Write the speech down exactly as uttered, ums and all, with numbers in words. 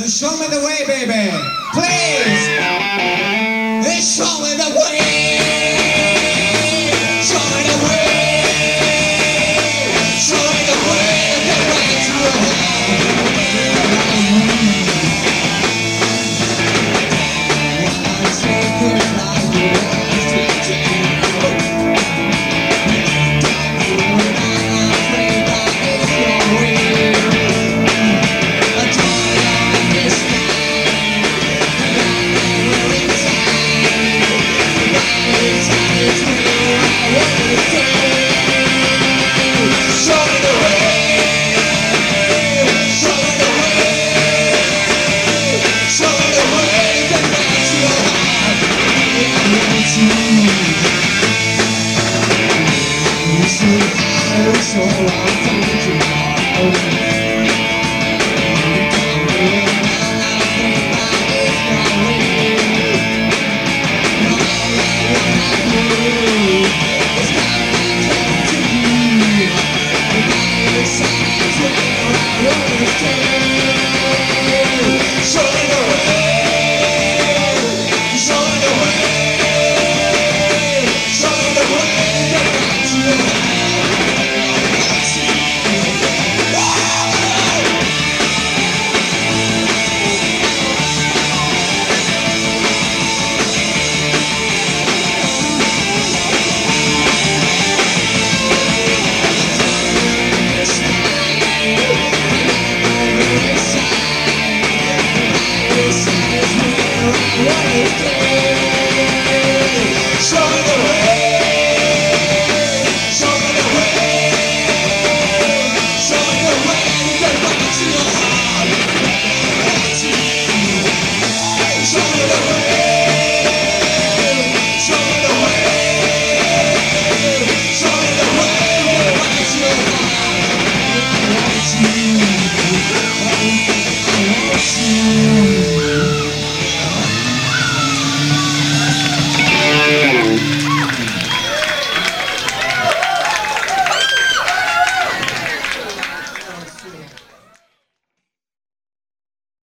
Show me the way, baby. Please. Show me the way. Show me the way. Show me the way. Get back to your home. I say goodnight. You always take to you. I'm afraid that it's your way. So long for you. Show me the way, show me the way, get back to you.